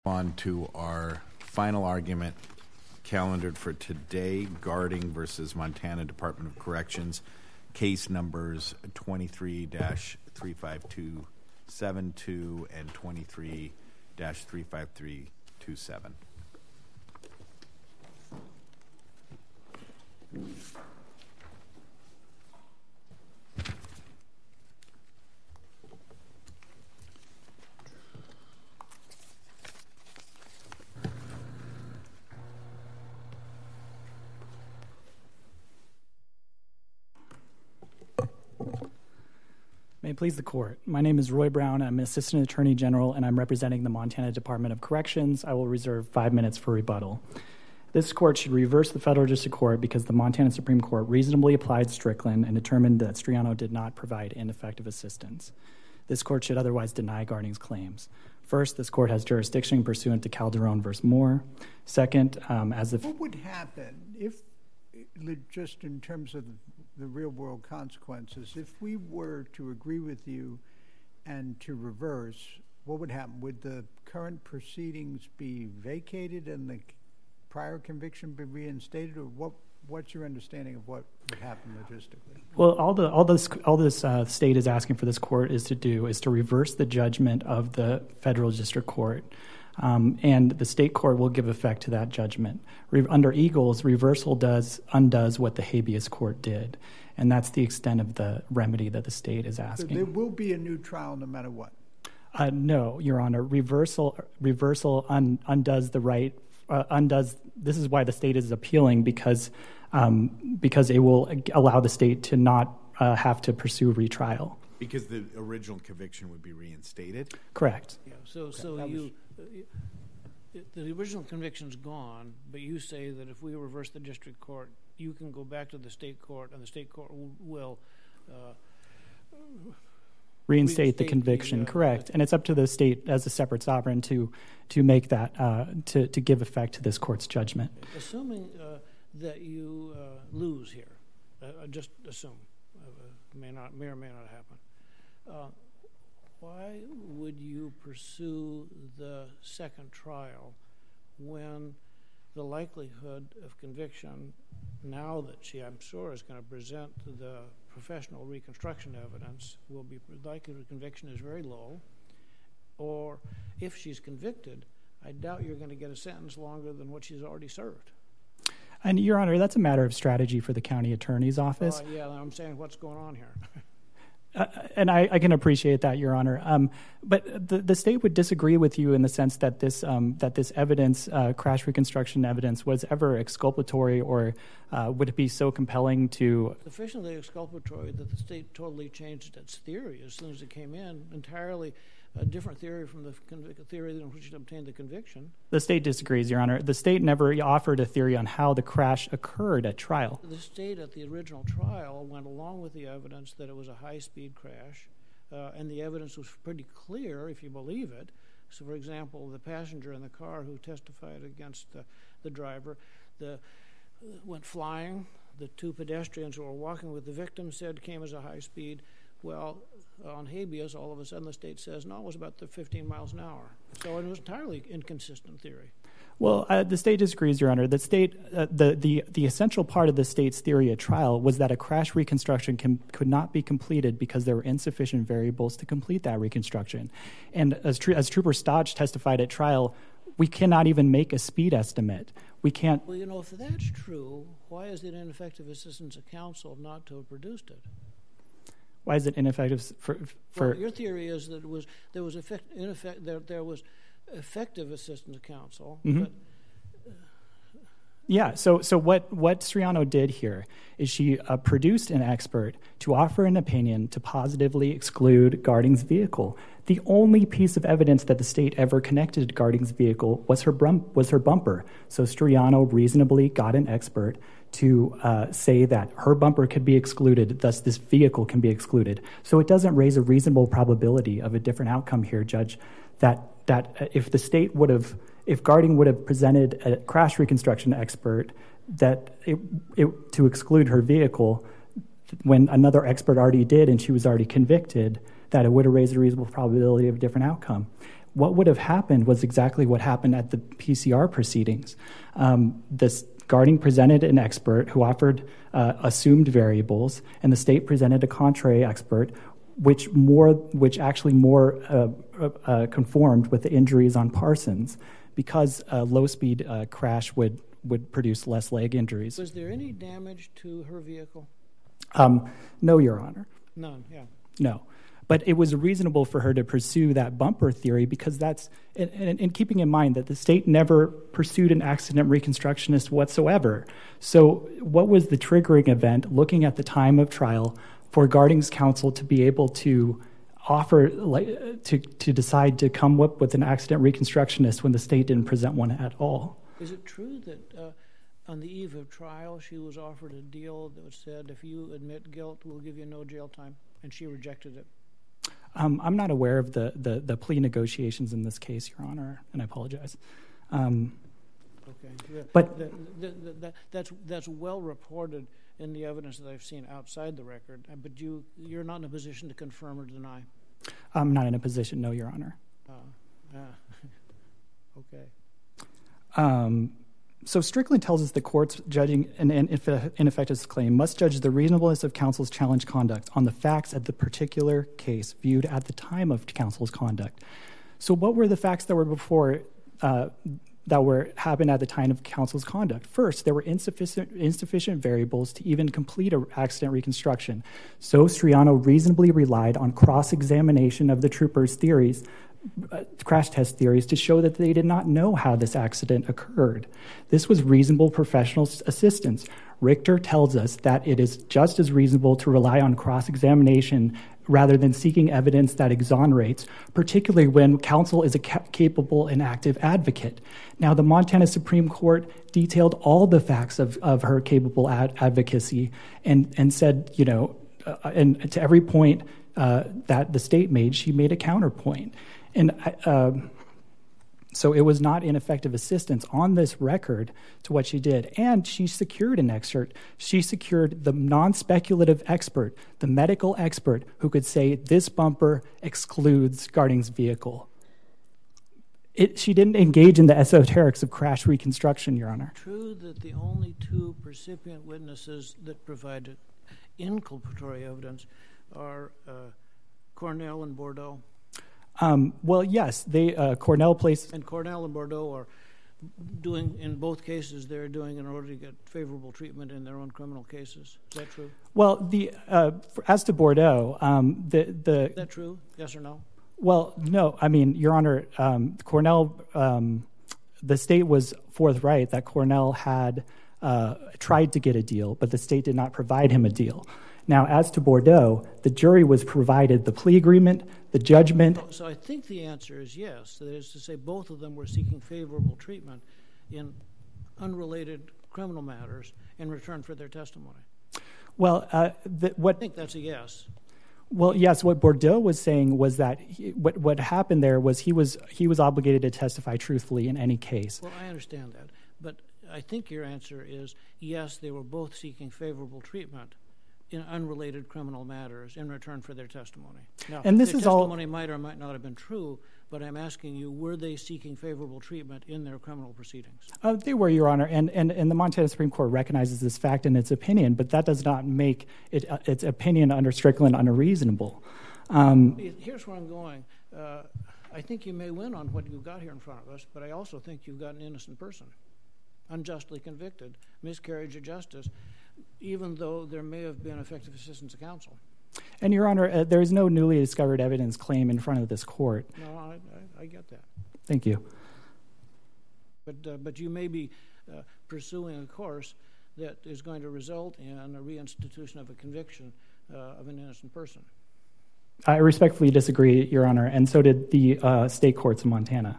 On to our final argument calendared for today, Garding versus Montana Department of Corrections, case numbers 23-35272 and 23-35327. May it please the court. My name is Roy Brown. I'm an Assistant Attorney General, and I'm representing the Montana Department of Corrections. I will reserve 5 minutes for rebuttal. This court should reverse the Federal District Court because the Montana Supreme Court reasonably applied Strickland and determined that Striano did not provide ineffective assistance. This court should otherwise deny Garding's claims. First, this court has jurisdiction pursuant to Calderon v. Moore. Second, What would happen if, just in terms of the real-world consequences, if we were to agree with you and to reverse, what would happen? Would the current proceedings be vacated and the prior conviction be reinstated, or what's your understanding of what would happen logistically? Well, all this state is asking for this court is to reverse the judgment of the Federal District Court. And the state court will give effect to that judgment. Under Eagles, reversal undoes what the habeas court did, and that's the extent of the remedy that the state is asking. So there will be a new trial no matter what? No, Your Honor. Reversal undoes the right. This is why the state is appealing, because it will allow the state to not have to pursue retrial. Because the original conviction would be reinstated? Correct. Yeah, the original conviction's gone, but you say that if we reverse the district court, you can go back to the state court, and the state court will reinstate the conviction. Correct, and it's up to the state as a separate sovereign to make that to give effect to this court's judgment. Assuming that you lose here, just assume, may or may not happen. Why would you pursue the second trial when the likelihood of conviction, now that she, I'm sure, is going to present the professional reconstruction evidence, will be likelihood of conviction is very low, or if she's convicted, I doubt you're going to get a sentence longer than what she's already served. And, Your Honor, that's a matter of strategy for the county attorney's office. Yeah, I'm saying what's going on here. And I can appreciate that, Your Honor. But the state would disagree with you in the sense that this evidence, crash reconstruction evidence, was ever exculpatory, or would it be so compelling to... Sufficiently exculpatory that the state totally changed its theory as soon as it came in, entirely a different theory from the theory in which it obtained the conviction. The state disagrees, Your Honor. The state never offered a theory on how the crash occurred at trial. The state at the original trial went along with the evidence that it was a high-speed crash, and the evidence was pretty clear, if you believe it. So, for example, the passenger in the car who testified against the driver went flying. The two pedestrians who were walking with the victim said came as a high speed. Well, on habeas, all of a sudden the state says, no, it was about 15 miles an hour. So it was entirely inconsistent theory. Well, the state disagrees, Your Honor. The state, the essential part of the state's theory at trial was that a crash reconstruction could not be completed because there were insufficient variables to complete that reconstruction. And as Trooper Stodge testified at trial, we cannot even make a speed estimate. We can't... Well, you know, if that's true, why is it ineffective assistance of counsel not to have produced it? Why is it ineffective for... Well, your theory is that there was effective assistance of counsel, mm-hmm. but... Yeah, so what Striano did here is she produced an expert to offer an opinion to positively exclude Garding's vehicle. The only piece of evidence that the state ever connected to Garding's vehicle was her bumper. So Striano reasonably got an expert to say that her bumper could be excluded, thus this vehicle can be excluded. So it doesn't raise a reasonable probability of a different outcome here, Judge, that if the state would have... If Garding would have presented a crash reconstruction expert to exclude her vehicle when another expert already did and she was already convicted, that it would have raised a reasonable probability of a different outcome. what would have happened was exactly what happened at the PCR proceedings. This Garding presented an expert who offered assumed variables, and the state presented a contrary expert, which actually more conformed with the injuries on Parsons, because a low-speed crash would produce less leg injuries. Was there any damage to her vehicle? No, Your Honor. None, yeah. No. But it was reasonable for her to pursue that bumper theory because that's, and keeping in mind that the state never pursued an accident reconstructionist whatsoever. So what was the triggering event, looking at the time of trial, for Garding's counsel to be able to offer, to decide to come up with an accident reconstructionist when the state didn't present one at all? Is it true that on the eve of trial she was offered a deal that said, if you admit guilt, we'll give you no jail time, and she rejected it? I'm not aware of the plea negotiations in this case, Your Honor, and I apologize. Okay, but that's well reported in the evidence that I've seen outside the record. But you're not in a position to confirm or deny. I'm not in a position, no, Your Honor. Okay. So Strickland tells us the courts judging an ineffective claim must judge the reasonableness of counsel's challenged conduct on the facts of the particular case viewed at the time of counsel's conduct. So what were the facts that were before happened at the time of counsel's conduct? First, there were insufficient variables to even complete an accident reconstruction. So Striano reasonably relied on cross-examination of the troopers' theories, crash test theories, to show that they did not know how this accident occurred. This was reasonable professional assistance. Richter tells us that it is just as reasonable to rely on cross-examination rather than seeking evidence that exonerates, particularly when counsel is a capable and active advocate. Now, the Montana Supreme Court detailed all the facts of her capable advocacy and said, and to every point that the state made, she made a counterpoint. And so it was not ineffective assistance on this record to what she did. And she secured an expert. She secured the non-speculative expert, the medical expert, who could say this bumper excludes Garding's vehicle. She didn't engage in the esoterics of crash reconstruction, Your Honor. True that the only two percipient witnesses that provided inculpatory evidence are Cornell and Bordeaux? Well, yes, Cornell placed... And Cornell and Bordeaux are doing, in both cases, they're doing in order to get favorable treatment in their own criminal cases. Is that true? Well, as to Bordeaux, Is that true? Yes or no? Well, no. I mean, Your Honor, Cornell, the state was forthright that Cornell had tried to get a deal, but the state did not provide him a deal. Now, as to Bordeaux, the jury was provided the plea agreement, the judgment. So I think the answer is yes. That is to say, both of them were seeking favorable treatment in unrelated criminal matters in return for their testimony. Well, I think that's a yes. Well, yes. What Bordeaux was saying was that what happened there was he was obligated to testify truthfully in any case. Well, I understand that, but I think your answer is yes. They were both seeking favorable treatment in unrelated criminal matters in return for their testimony. Now, and this their is testimony might or might not have been true, but I'm asking you, were they seeking favorable treatment in their criminal proceedings? They were, Your Honor, and the Montana Supreme Court recognizes this fact in its opinion, but that does not make its opinion under Strickland unreasonable. Here's where I'm going. I think you may win on what you've got here in front of us, but I also think you've got an innocent person, unjustly convicted, miscarriage of justice, even though there may have been effective assistance of counsel. And, Your Honor, there is no newly discovered evidence claim in front of this court. No, I get that. Thank you. But you may be pursuing a course that is going to result in a reinstitution of a conviction of an innocent person. I respectfully disagree, Your Honor, and so did the state courts in Montana.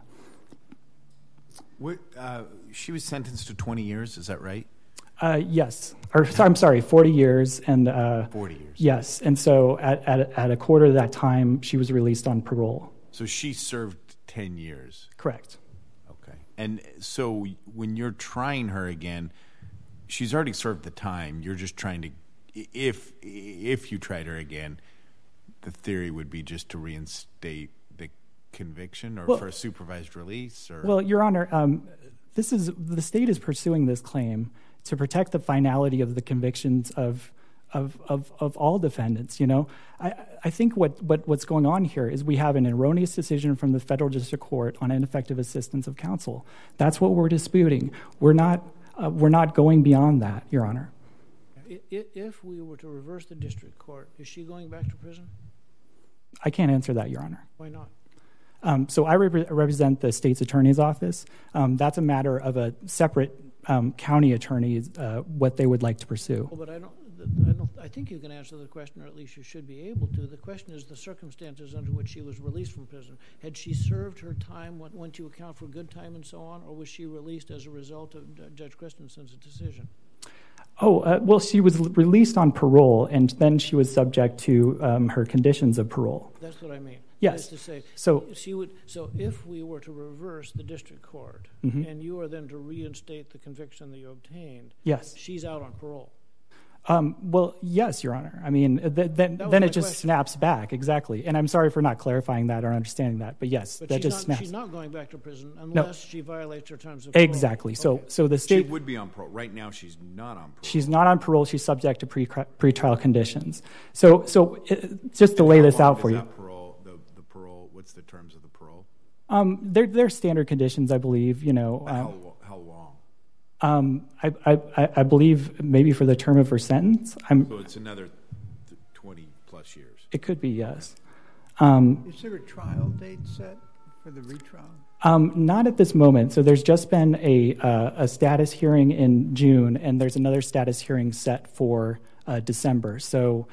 She was sentenced to 20 years, is that right? Yes. I'm sorry, 40 years. And 40 years. Yes. And so at a quarter of that time, she was released on parole. So she served 10 years. Correct. Okay. And so when you're trying her again, she's already served the time. You're just trying to, if you tried her again, the theory would be just to reinstate the conviction or Well- for a supervised release? Or Well, Your Honor, the state is pursuing this claim to protect the finality of the convictions of all defendants. You know, I think what's going on here is we have an erroneous decision from the federal district court on ineffective assistance of counsel. That's what we're disputing. We're not going beyond that, Your Honor. If we were to reverse the district court, is she going back to prison? I can't answer that, Your Honor. Why not? So I represent the state's attorney's office. That's a matter of a separate county attorney's what they would like to pursue. Well, but I think you can answer the question, or at least you should be able to. The question is the circumstances under which she was released from prison. Had she served her time, went to account for good time and so on, or was she released as a result of Judge Christensen's decision? Well, she was released on parole, and then she was subject to her conditions of parole. That's what I mean. Yes. That is to say, So if we were to reverse the district court, Mm-hmm. and you are then to reinstate the conviction that you obtained, yes. she's out on parole. Well, yes, Your Honor. I mean, then my it just question. snaps back, exactly. And I'm sorry for not clarifying that or understanding that, but yes, But that just snaps. she's not going back to prison unless she violates her terms of Exactly. parole. So the she state, would be on parole. Right now, she's not on parole. she's not on parole. She's subject to pretrial conditions. So just to lay this out for you. That parole, the parole, what's the terms of the parole? They're standard conditions, I believe. You know, How long? I believe maybe for the term of her sentence. So it's another 20 plus years. It could be, yes. Is there a trial date set for the retrial? Not at this moment. So there's just been a status hearing in June, and there's another status hearing set for December. So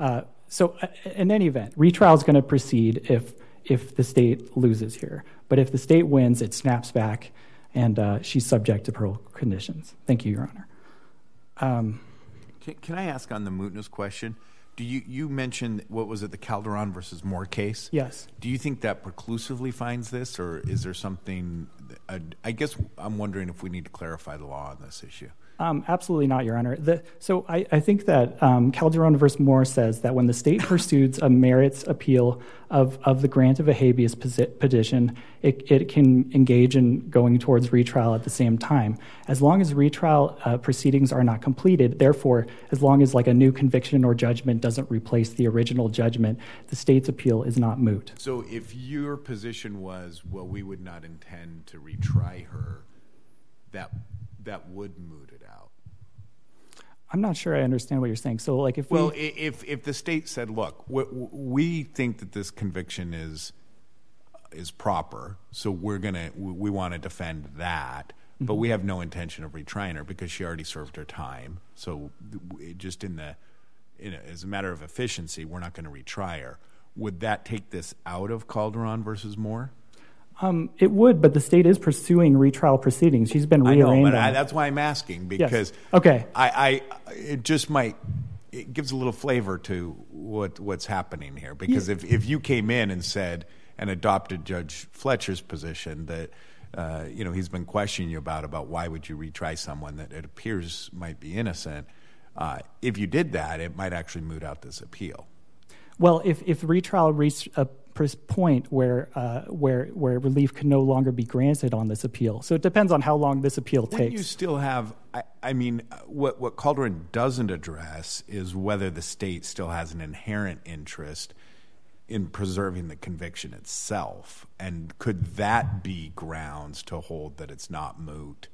in any event, retrial is going to proceed if the state loses here. But if the state wins, it snaps back, and she's subject to parole conditions. Thank you, Your Honor. Can I ask on the mootness question? Do you mentioned, what was it, the Calderon versus Moore case? Yes. Do you think that preclusively finds this, or is there something? I guess I'm wondering if we need to clarify the law on this issue. Absolutely not, Your Honor. So I think that Calderon versus Moore says that when the state pursues a merits appeal of the grant of a habeas petition, it can engage in going towards retrial at the same time. As long as retrial proceedings are not completed, therefore, as long as like a new conviction or judgment doesn't replace the original judgment, the state's appeal is not moot. So if your position was, well, we would not intend to retry her, that would moot it out. I'm not sure I understand what you're saying. So, like, if if the state said, "Look, we think that this conviction is proper, so we want to defend that, but we have no intention of retrying her because she already served her time. So, just as a matter of efficiency, we're not going to retry her." Would that take this out of Calderon versus Moore? It would, but the state is pursuing retrial proceedings. She's been rearranged. I know, but that's why I'm asking, because yes. Okay. It just might, it gives a little flavor to what's happening here. Because if you came in and said, and adopted Judge Fletcher's position that, he's been questioning you about why would you retry someone that it appears might be innocent, if you did that, it might actually moot out this appeal. Well, if retrial reached a point where relief can no longer be granted on this appeal, so it depends on how long this appeal takes. You still have, what Calderon doesn't address is whether the state still has an inherent interest in preserving the conviction itself, and could that be grounds to hold that it's not moot?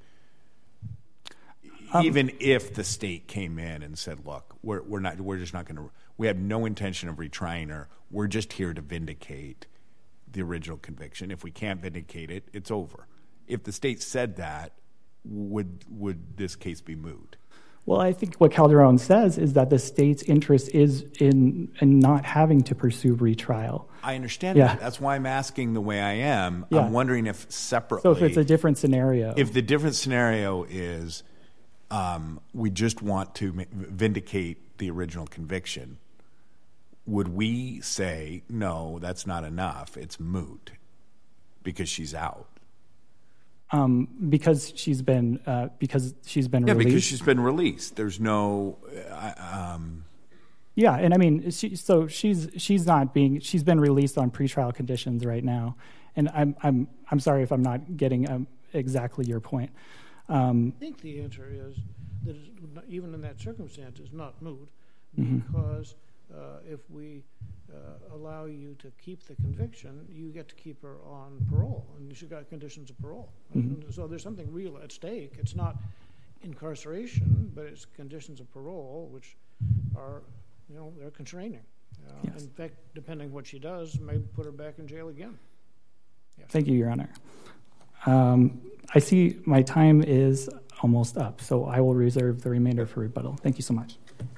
Even if the state came in and said, "Look, we're just not going to. We have no intention of retrying her. We're just here to vindicate the original conviction. If we can't vindicate it, it's over." If the state said that, would this case be moot? Well, I think what Calderon says is that the state's interest is in not having to pursue retrial. I understand that. That's why I'm asking the way I am. Yeah. I'm wondering if separately. So if it's a different scenario. If the different scenario is we just want to vindicate the original conviction, would we say, no, that's not enough, it's moot because she's out? Because she's been released. Yeah, because she's been released. There's no. Yeah, and I mean, she's been released on pretrial conditions right now, and I'm sorry if I'm not getting exactly your point. I think the answer is that even in that circumstance, it's not moot, because if we allow you to keep the conviction, you get to keep her on parole, and she's got conditions of parole. So there's something real at stake. It's not incarceration, but it's conditions of parole, which are, they're constraining. Yes. In fact, depending what she does, may put her back in jail again. Yes. Thank you, Your Honor. I see my time is almost up, so I will reserve the remainder for rebuttal. Thank you so much.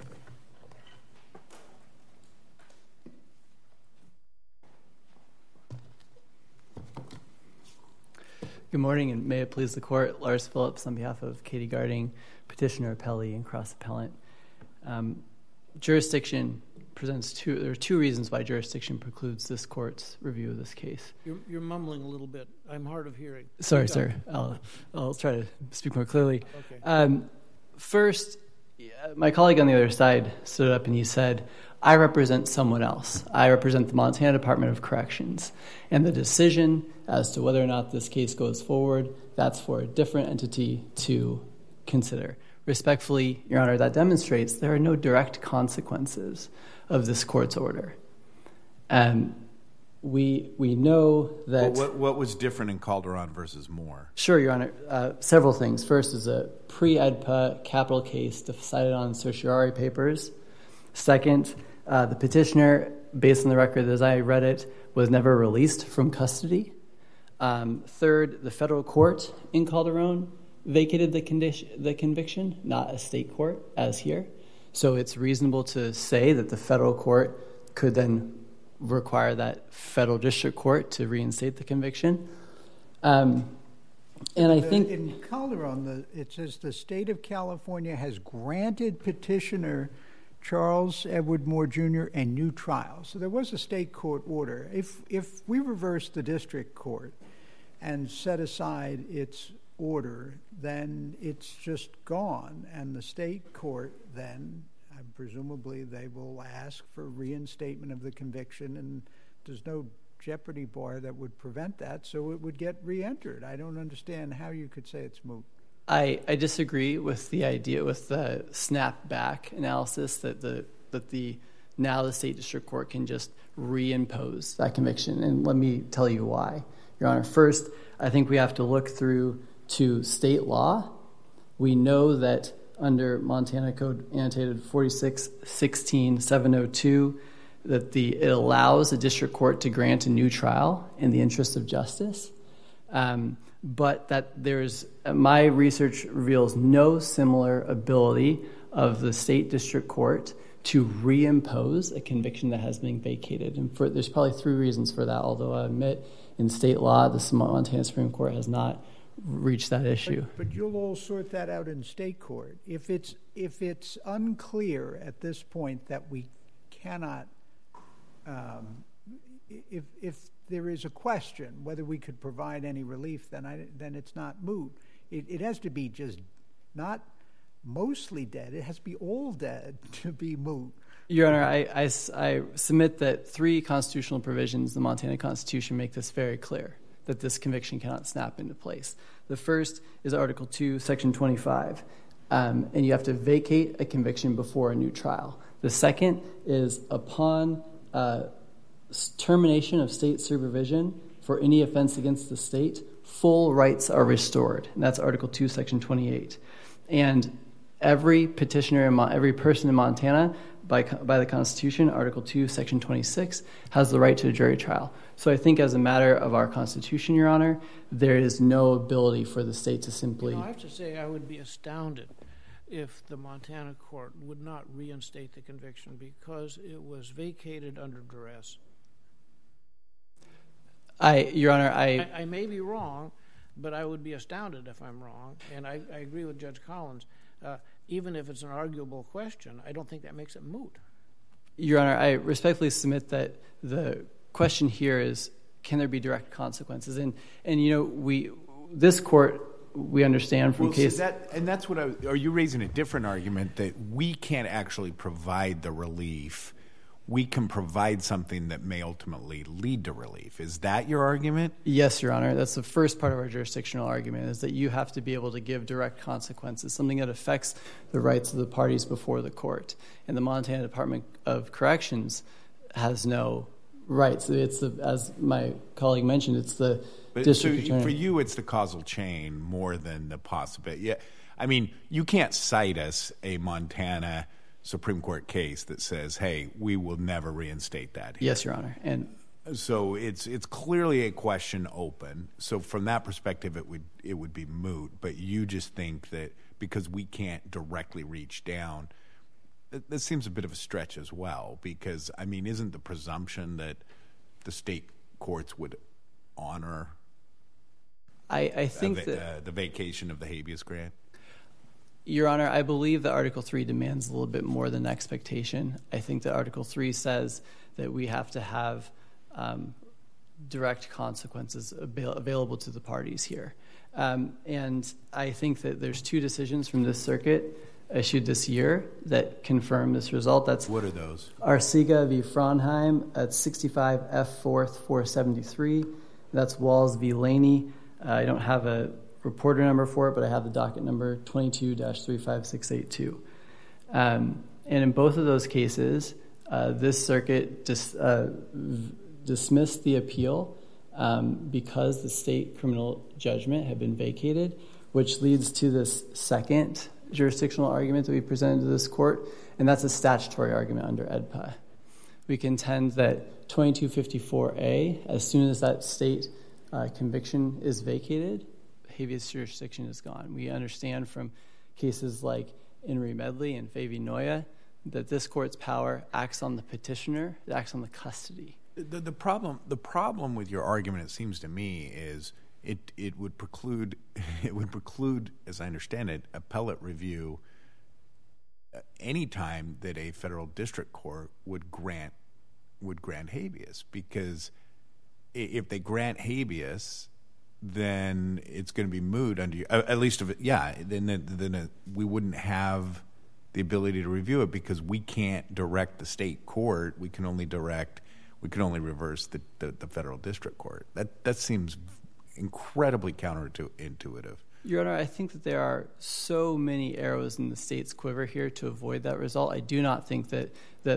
Good morning, and may it please the court. Lars Phillips on behalf of Katie Garding, petitioner, appellee, and cross-appellant. Jurisdiction presents there are two reasons why jurisdiction precludes this court's review of this case. You're mumbling a little bit. I'm hard of hearing. Sorry, sir. I'll try to speak more clearly. Okay. First, my colleague on the other side stood up and he said, I represent someone else. I represent the Montana Department of Corrections. And the decision as to whether or not this case goes forward, that's for a different entity to consider. Respectfully, Your Honor, that demonstrates there are no direct consequences of this court's order. We know that... Well, what was different in Calderon versus Moore? Sure, Your Honor. Several things. First is a pre-EDPA capital case decided on certiorari papers. Second, the petitioner, based on the record as I read it, was never released from custody. Third, the federal court in Calderon vacated the conviction, not a state court, as here. So it's reasonable to say that the federal court could then require that federal district court to reinstate the conviction. And I think... In Calderon, it says the state of California has granted petitioner Charles Edward Moore Jr. a new trial. So there was a state court order. If we reverse the district court and set aside its order, then it's just gone. And the state court then, presumably, they will ask for reinstatement of the conviction, and there's no jeopardy bar that would prevent that, so it would get re-entered. I don't understand how you could say it's moot. I disagree with the idea, with the snap-back analysis that now the state district court can just reimpose that conviction. And let me tell you why, Your Honor. First, I think we have to look through to state law. We know that under Montana Code annotated 46-16-702, that it allows a district court to grant a new trial in the interest of justice. But that my research reveals no similar ability of the state district court to reimpose a conviction that has been vacated. And there's probably three reasons for that, although I admit in state law, the Montana Supreme Court has not reached that issue. But you'll all sort that out in state court. If it's unclear at this point that we cannot, if there is a question whether we could provide any relief, then it's not moot. It has to be just not mostly dead. It has to be all dead to be moot. Your Honor, I submit that three constitutional provisions, the Montana Constitution, make this very clear, that this conviction cannot snap into place. The first is Article 2, Section 25, and you have to vacate a conviction before a new trial. The second is upon termination of state supervision for any offense against the state, full rights are restored, and that's Article 2, Section 28. And every petitioner, every person in Montana, by the Constitution, Article 2, Section 26, has the right to a jury trial. So I think as a matter of our Constitution, Your Honor, there is no ability for the state to simply... I have to say I would be astounded if the Montana court would not reinstate the conviction because it was vacated under duress. Your Honor, I may be wrong, but I would be astounded if I'm wrong. And I agree with Judge Collins. Even if it's an arguable question, I don't think that makes it moot. Your Honor, I respectfully submit that the question here is, can there be direct consequences? And you know, this court we understand from case. That's what are you raising a different argument that we can't actually provide the relief? We can provide something that may ultimately lead to relief. Is that your argument? Yes, Your Honor. That's the first part of our jurisdictional argument, is that you have to be able to give direct consequences, something that affects the rights of the parties before the court. And the Montana Department of Corrections has no rights. As my colleague mentioned, it's the district attorney. For you, it's the causal chain more than the possibility. Yeah, I mean, you can't cite us a Montana Supreme Court case that says, hey, we will never reinstate that here. Yes, Your Honor. And so it's clearly a question open. So from that perspective, it would be moot. But you just think that because we can't directly reach down, that seems a bit of a stretch as well. Because, I mean, isn't the presumption that the state courts would honor I think that the vacation of the habeas grant? Your Honor, I believe that Article 3 demands a little bit more than expectation. I think that Article 3 says that we have to have direct consequences available to the parties here. And I think that there's two decisions from this circuit issued this year that confirm this result. What are those? Arcega v. Frauenheim at 65 F. 4th 473. That's Walls v. Laney. I don't have a reporter number for it, but I have the docket number 22-35682. And in both of those cases, this circuit dismissed the appeal because the state criminal judgment had been vacated, which leads to this second jurisdictional argument that we presented to this court, and that's a statutory argument under AEDPA. We contend that 2254A, as soon as that state conviction is vacated, habeas jurisdiction is gone. We understand from cases like Henry Medley and Favy Noya that this court's power acts on the petitioner, it acts on the custody. The problem with your argument, it seems to me, is it would preclude, as I understand it, appellate review any time that a federal district court would grant habeas, because if they grant habeas, then it's going to be moot under at least then we wouldn't have the ability to review it because we can't direct the state court. We can only reverse the federal district court. That seems incredibly counterintuitive. Your Honor, I think that there are so many arrows in the state's quiver here to avoid that result. I do not think that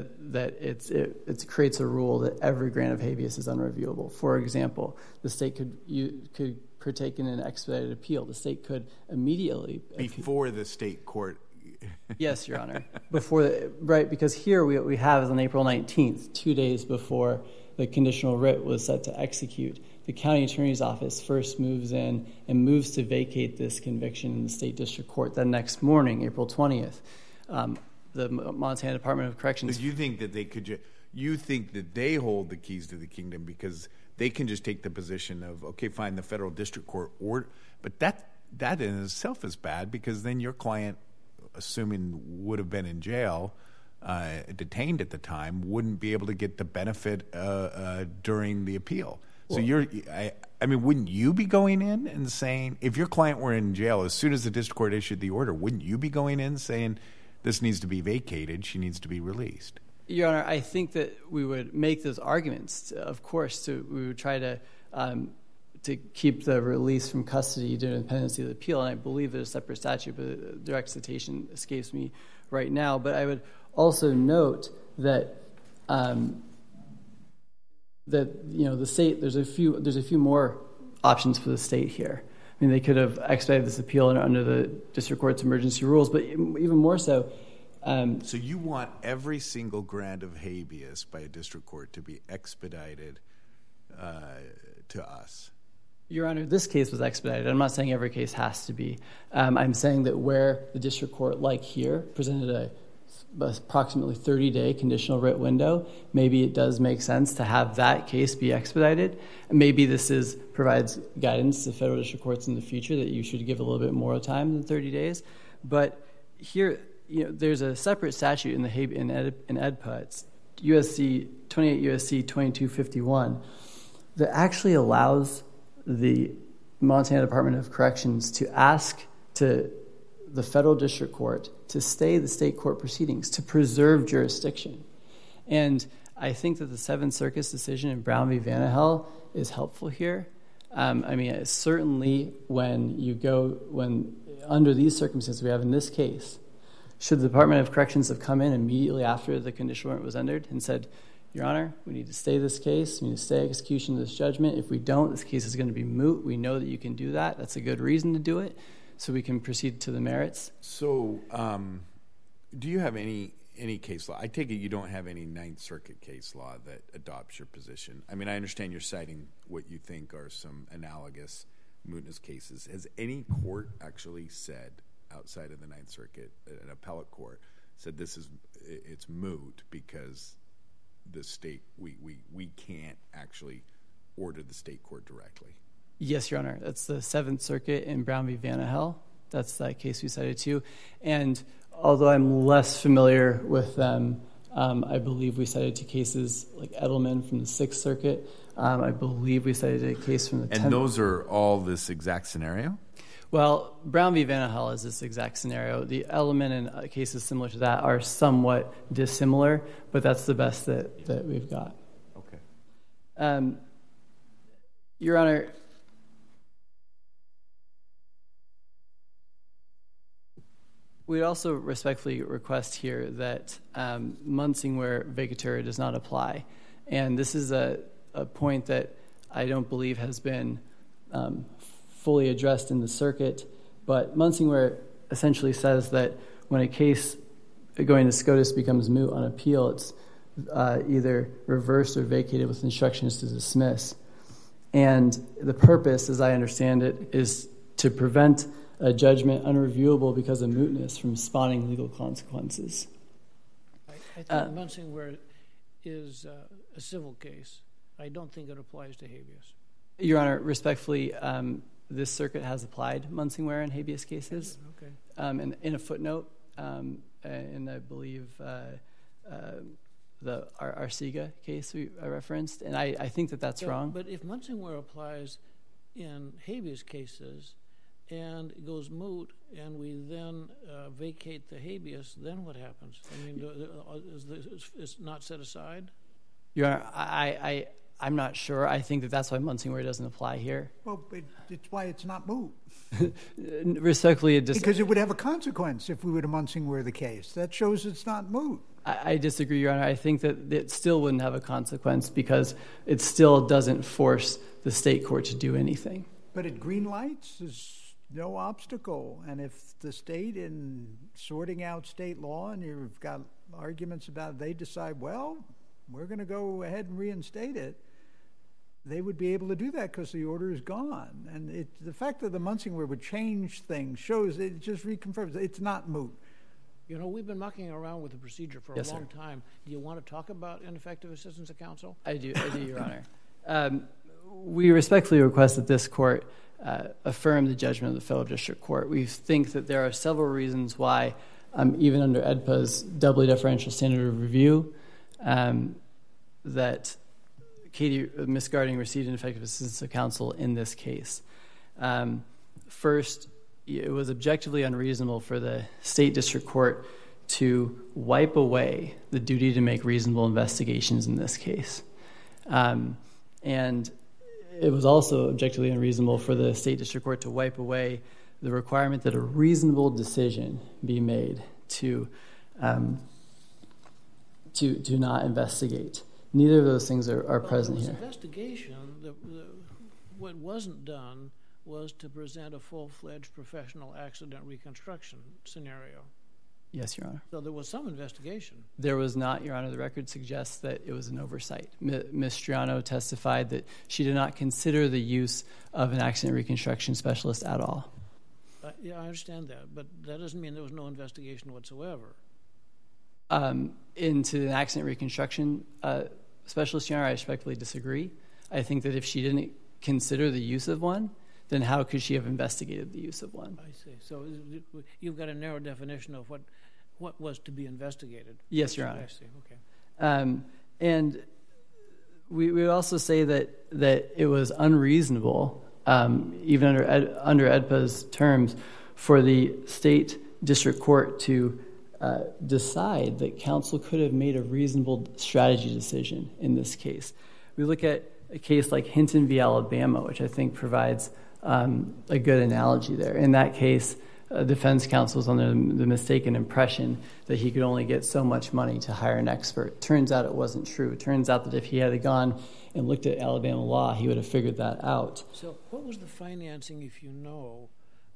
it creates a rule that every grant of habeas is unreviewable. For example, the state could partake in an expedited appeal. The state could immediately before the state court. Yes, Your Honor. Right, because here we have is on April 19th, 2 days before the conditional writ was set to execute. The county attorney's office first moves in and moves to vacate this conviction in the state district court. Then next morning, April 20th, the Montana Department of Corrections. So you think that they could? You think that they hold the keys to the kingdom because they can just take the position of, okay, fine, the federal district court order, but that in itself is bad because then your client, assuming would have been in jail, detained at the time, wouldn't be able to get the benefit during the appeal. So wouldn't you be going in and saying, if your client were in jail, as soon as the district court issued the order, wouldn't you be going in saying this needs to be vacated, she needs to be released? Your Honor, I think that we would make those arguments, of course. We would try to keep the release from custody during the pendency of the appeal, and I believe there's a separate statute, but direct citation escapes me right now. But I would also note that the state, there's a few more options for the state here. I mean, they could have expedited this appeal under the district court's emergency rules, but even more so. So you want every single grant of habeas by a district court to be expedited to us? Your Honor, this case was expedited. I'm not saying every case has to be. I'm saying that where the district court, like here, presented a approximately 30-day conditional writ window, maybe it does make sense to have that case be expedited. Maybe this provides guidance to federal district courts in the future that you should give a little bit more time than 30 days. But here, there's a separate statute in AEDPA. It's 28 USC 2251 that actually allows the Montana Department of Corrections to ask to the federal district court to stay the state court proceedings to preserve jurisdiction. And I think that the Seventh Circuit's decision in Brown v. Vanahel is helpful here. Certainly when under these circumstances we have in this case, should the Department of Corrections have come in immediately after the conditional warrant was entered and said, Your Honor, we need to stay this case, we need to stay execution of this judgment. If we don't, this case is going to be moot. We know that you can do that. That's a good reason to do it, so we can proceed to the merits. So do you have any case law? I take it you don't have any Ninth Circuit case law that adopts your position. I mean, I understand you're citing what you think are some analogous mootness cases. Has any court actually said, outside of the Ninth Circuit, an appellate court, said it's moot because the state, we can't actually order the state court directly? Yes, Your Honor. That's the Seventh Circuit in Brown v. Vanahel. That's that case we cited too. And although I'm less familiar with them, I believe we cited two cases like Edelman from the Sixth Circuit. I believe we cited a case from the 10th. And those are all this exact scenario? Well, Brown v. Vanahel is this exact scenario. The Edelman and cases similar to that are somewhat dissimilar, but that's the best that we've got. Okay. Your Honor, we also respectfully request here that Munsingware vacatur does not apply. And this is a point that I don't believe has been fully addressed in the circuit, but Munsingware essentially says that when a case going to SCOTUS becomes moot on appeal, it's either reversed or vacated with instructions to dismiss. And the purpose, as I understand it, is to prevent a judgment unreviewable because of mootness from spawning legal consequences. I think Munsingware is a civil case. I don't think it applies to habeas. Your Honor, respectfully, this circuit has applied Munsingware in habeas cases. Okay. And in a footnote, and I believe the Arcega case I referenced, and I think that's wrong. But if Munsingware applies in habeas cases and it goes moot and we then vacate the habeas, then what happens? I mean, is not set aside? Your Honor, I'm not sure. I think that's why Munsingware doesn't apply here. Well, it's why it's not moot. Respectfully, because it would have a consequence if we were to Munsingware the case. That shows it's not moot. I disagree, Your Honor. I think that it still wouldn't have a consequence because it still doesn't force the state court to do anything. But at green lights, there's no obstacle. And if the state, in sorting out state law, and you've got arguments about it, they decide, well, we're going to go ahead and reinstate it, they would be able to do that because the order is gone. And the fact that the Munsingware would change things shows it just reconfirms it's not moot. You know, we've been mucking around with the procedure for a long time. Do you want to talk about ineffective assistance of counsel? I do, Your Honor. We respectfully request that this court affirm the judgment of the federal district court. We think that there are several reasons why, even under EDPA's doubly deferential standard of review, that Ms. Garding received ineffective assistance of counsel in this case. First, it was objectively unreasonable for the state district court to wipe away the duty to make reasonable investigations in this case. And it was also objectively unreasonable for the state district court to wipe away the requirement that a reasonable decision be made to not investigate. Neither of those things are present here. Investigation, what wasn't done was to present a full-fledged professional accident reconstruction scenario. Yes, Your Honor. So there was some investigation. There was not, Your Honor. The record suggests that it was an oversight. Ms. Striano testified that she did not consider the use of an accident reconstruction specialist at all. Yeah, I understand that, but that doesn't mean there was no investigation whatsoever. Into an accident reconstruction specialist, Your Honor, I respectfully disagree. I think that if she didn't consider the use of one, then how could she have investigated the use of one? I see. So you've got a narrow definition of what was to be investigated. Yes, Your Honor. I see. Okay. And we would also say that it was unreasonable even under EDPA's terms, for the state district court to decide that counsel could have made a reasonable strategy decision in this case. We look at a case like Hinton v. Alabama, which I think provides a good analogy there. In that case, defense counsel was under the mistaken impression that he could only get so much money to hire an expert. Turns out it wasn't true. It turns out that if he had gone and looked at Alabama law, he would have figured that out. So what was the financing, if you know,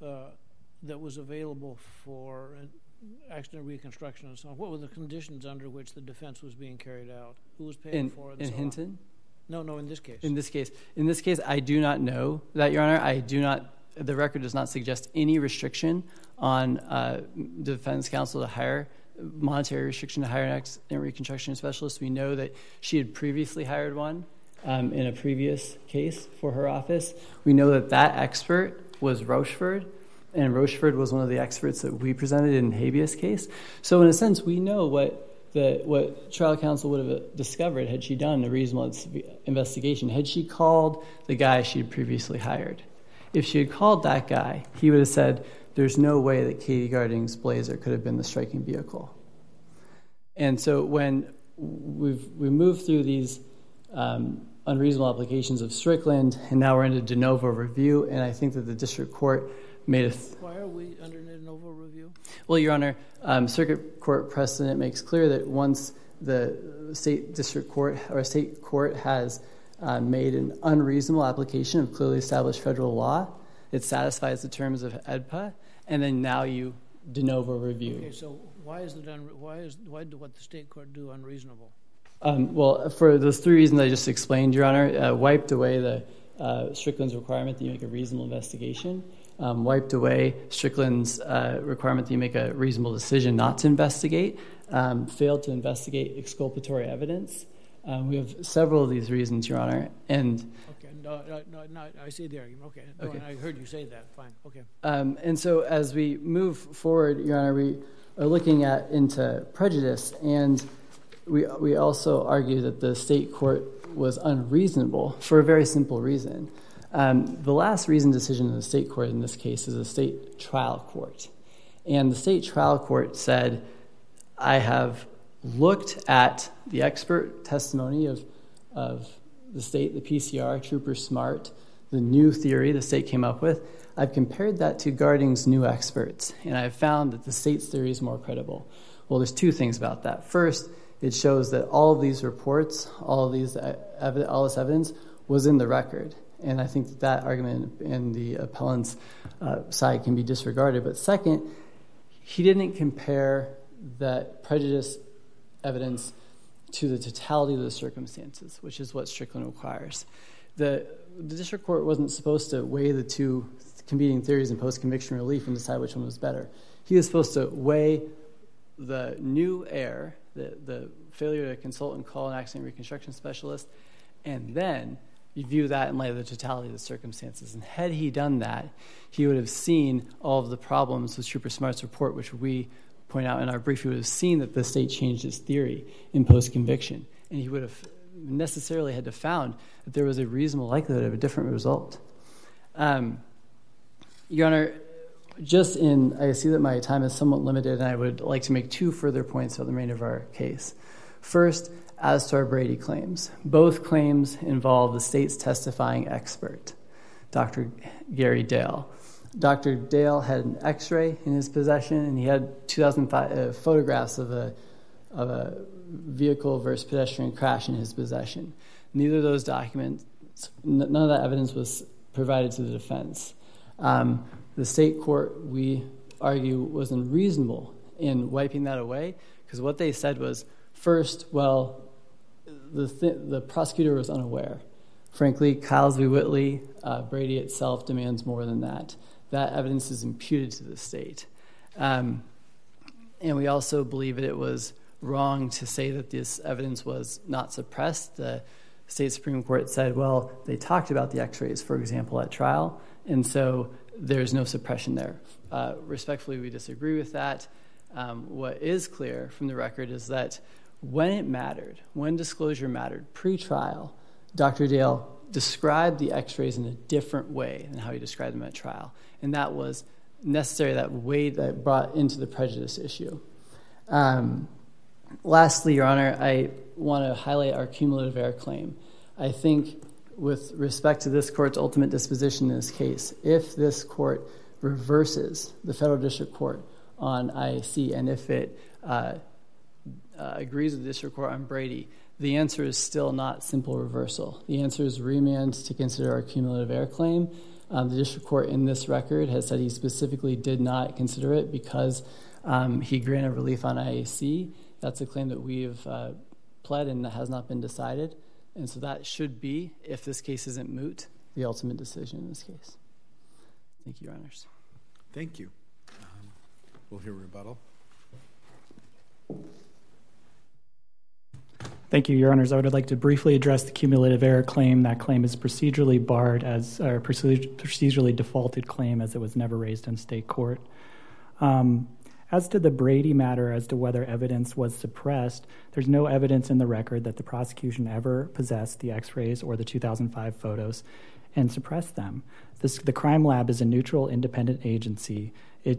that was available for accident reconstruction and so on? What were the conditions under which the defense was being carried out? Who was paying for it? In Hinton? No, in this case. In this case, I do not know that, Your Honor. I do not. The record does not suggest any restriction on defense counsel to hire, monetary restriction to hire an accident reconstruction specialist. We know that she had previously hired one in a previous case for her office. We know that expert was Rocheford, and Rocheford was one of the experts that we presented in the habeas case. So in a sense, we know what trial counsel would have discovered had she done a reasonable investigation. Had she called the guy she had previously hired? If she had called that guy, he would have said, there's no way that Katie Garding's Blazer could have been the striking vehicle. And so when we moved through these unreasonable applications of Strickland, and now we're into de novo review, and I think that the district court made a... Why are we under de novo review? Well, Your Honor, circuit court precedent makes clear that once the state district court or state court has made an unreasonable application of clearly established federal law, it satisfies the terms of AEDPA, and then now you de novo review. Okay, so why did what the state court do unreasonable? Well, for those three reasons I just explained, Your Honor, wiped away the Strickland's requirement that you make a reasonable investigation, wiped away Strickland's requirement that you make a reasonable decision not to investigate, failed to investigate exculpatory evidence. We have several of these reasons, Your Honor, and... Okay, no, I see the argument. Okay, no, okay. I heard you say that. Fine, okay. And so as we move forward, Your Honor, we are looking into prejudice, and we also argue that the state court was unreasonable for a very simple reason. The last reasoned decision of the state court in this case is a state trial court. And the state trial court said, I have looked at the expert testimony of the state, the PCR, Trooper Smart, the new theory the state came up with. I've compared that to Garding's new experts, and I've found that the state's theory is more credible. Well, there's two things about that. First, it shows that all of these reports, all this evidence was in the record. And I think that argument in the appellant's side can be disregarded. But second, he didn't compare that prejudice evidence to the totality of the circumstances, which is what Strickland requires. The district court wasn't supposed to weigh the two competing theories in post-conviction relief and decide which one was better. He was supposed to weigh the new error, the failure to consult and call an accident reconstruction specialist, and then you view that in light of the totality of the circumstances. And had he done that, he would have seen all of the problems with Trooper Smart's report, which we point out in our brief. He would have seen that the state changed its theory in post-conviction, and he would have necessarily had to found that there was a reasonable likelihood of a different result. Your Honor, I see that my time is somewhat limited, and I would like to make two further points about the remainder of our case. First, as to our Brady claims, both claims involve the state's testifying expert, Dr. Gary Dale. Dr. Dale had an X-ray in his possession, and he had 2005 photographs of a vehicle versus pedestrian crash in his possession. Neither of those documents, none of that evidence was provided to the defense. The state court, we argue, was unreasonable in wiping that away, because what they said was, first, well, the prosecutor was unaware. Frankly, Kyles v. Whitley, Brady itself demands more than that. That evidence is imputed to the state. And we also believe that it was wrong to say that this evidence was not suppressed. The state Supreme Court said, well, they talked about the X-rays, for example, at trial, and so there's no suppression there. Respectfully, we disagree with that. What is clear from the record is that when it mattered, when disclosure mattered, pre-trial, Dr. Dale described the x-rays in a different way than how he described them at trial. And that was necessary, that brought into the prejudice issue. Lastly, Your Honor, I want to highlight our cumulative error claim. I think with respect to this court's ultimate disposition in this case, if this court reverses the federal district court on IAC and if it agrees with the district court on Brady, the answer is still not simple reversal. The answer is remand to consider our cumulative error claim. The district court in this record has said he specifically did not consider it because he granted relief on IAC. That's a claim that we have pled and that has not been decided. And so that should be, if this case isn't moot, the ultimate decision in this case. Thank you, Your Honors. Thank you. We'll hear rebuttal. Thank you, Your Honors. I would like to briefly address the cumulative error claim. That claim is procedurally barred as a procedurally defaulted claim as it was never raised in state court. As to the Brady matter, as to whether evidence was suppressed, there's no evidence in the record that the prosecution ever possessed the x-rays or the 2005 photos and suppressed them. The crime lab is a neutral, independent agency.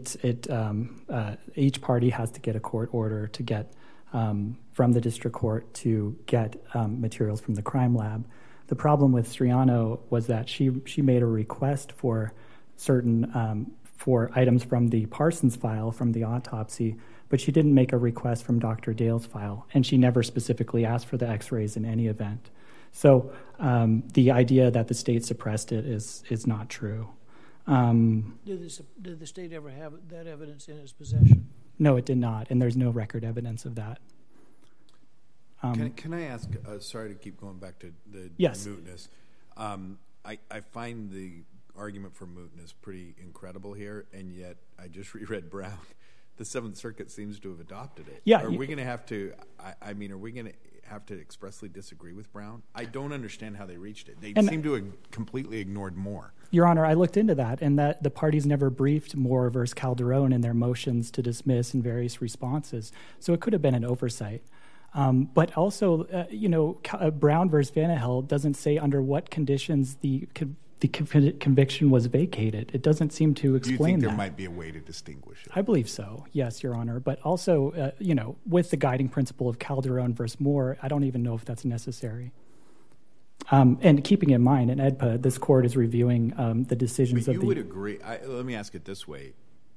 Each party has to get a court order to get from the district court to get materials from the crime lab. The problem with Striano was that she made a request for certain for items from the Parsons file from the autopsy, but she didn't make a request from Dr. Dale's file, and she never specifically asked for the x-rays in any event. So the idea that the state suppressed it is not true. Did the state ever have that evidence in its possession? No, it did not, and there's no record evidence of that. Can I ask, sorry to keep going back to the yes. mootness. I find the argument for mootness pretty incredible here, and yet I just reread Brown. The Seventh Circuit seems to have adopted it. Yeah. Are we going to have to, are we going to have to expressly disagree with Brown? I don't understand how they reached it. They seem to have completely ignored Moore. Your Honor, I looked into that, and that the parties never briefed Moore versus Calderon in their motions to dismiss and various responses. So it could have been an oversight. But also, Brown versus Vanahel doesn't say under what conditions the conviction was vacated. It doesn't seem to explain that. Do you think there might be a way to distinguish it? I believe so, yes, Your Honor. But also, with the guiding principle of Calderon versus Moore, I don't even know if that's necessary. And keeping in mind, in AEDPA, this court is reviewing the decisions of the... You would agree... let me ask it this way.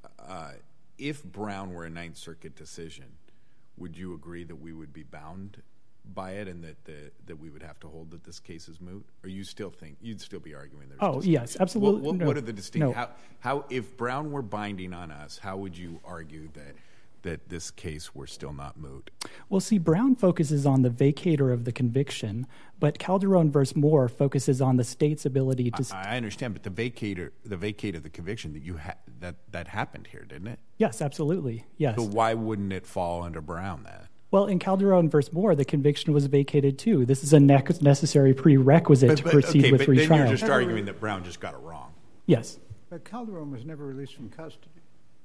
If Brown were a Ninth Circuit decision, would you agree that we would be bound by it and that we would have to hold that this case is moot? Or you still think... You'd still be arguing there's... Oh, yes, absolutely. What are the distinctions? No. How, if Brown were binding on us, how would you argue that this case were still not moot? Well, see, Brown focuses on the vacator of the conviction, but Calderon versus Moore focuses on the state's ability to... I understand, but the vacate of the conviction that happened here, didn't it? Yes, absolutely, yes. So why wouldn't it fall under Brown then? Well, in Calderon versus Moore, the conviction was vacated too. This is a necessary prerequisite to proceed with retrial. Then you're just arguing that Brown just got it wrong. Yes. But Calderon was never released from custody.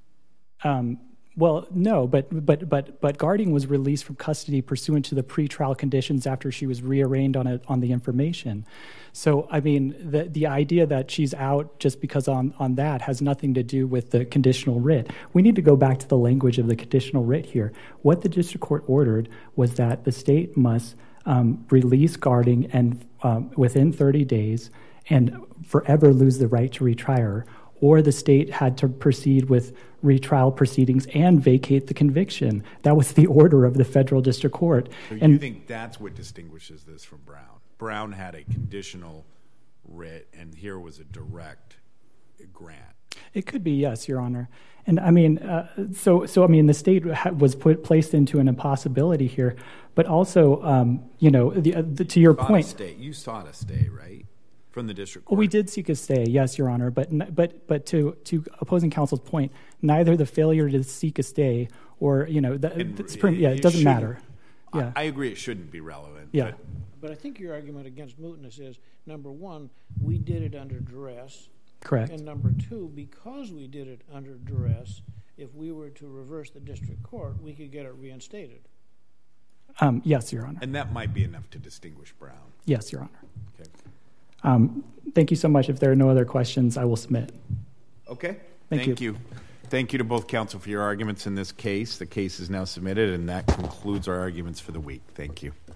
Well, no, but Garding was released from custody pursuant to the pretrial conditions after she was rearranged on the information. So, I mean, the idea that she's out just because on that has nothing to do with the conditional writ. We need to go back to the language of the conditional writ here. What the district court ordered was that the state must release Garding and within 30 days and forever lose the right to retry her, or the state had to proceed with retrial proceedings and vacate the conviction. That was the order of the federal district court. So you think that's what distinguishes this from Brown? Brown had a conditional writ, and here was a direct grant. It could be, yes, Your Honor. And I mean, so I mean, the state was placed into an impossibility here, but also, to your point, you sought a stay, right? From the district court. Well, we did seek a stay, yes, Your Honor. But to opposing counsel's point, neither the failure to seek a stay or it doesn't matter. Yeah, I agree. It shouldn't be relevant. Yeah, but I think your argument against mootness is number one, we did it under duress. Correct. And number two, because we did it under duress, if we were to reverse the district court, we could get it reinstated. Yes, Your Honor. And that might be enough to distinguish Brown. Yes, Your Honor. Okay. Thank you so much. If there are no other questions, I will submit. Okay. Thank you. Thank you to both counsel for your arguments in this case. The case is now submitted, and that concludes our arguments for the week. Thank you.